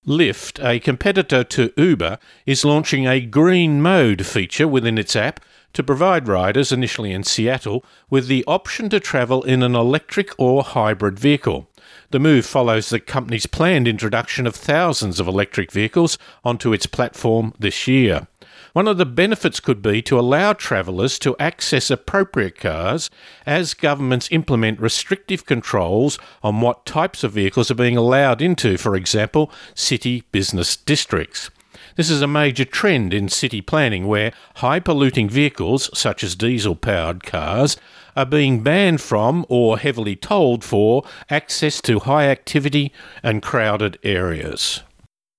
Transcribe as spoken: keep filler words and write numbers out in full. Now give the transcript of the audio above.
Lyft, a competitor to Uber, is launching a green mode feature within its app to provide riders, initially in Seattle, with the option to travel in an electric or hybrid vehicle. The move follows the company's planned introduction of thousands of electric vehicles onto its platform this year. One of the benefits could be to allow travellers to access appropriate cars as governments implement restrictive controls on what types of vehicles are being allowed into, for example, city business districts. This is a major trend in city planning where high-polluting vehicles, such as diesel-powered cars, are being banned from or heavily tolled for access to high-activity and crowded areas.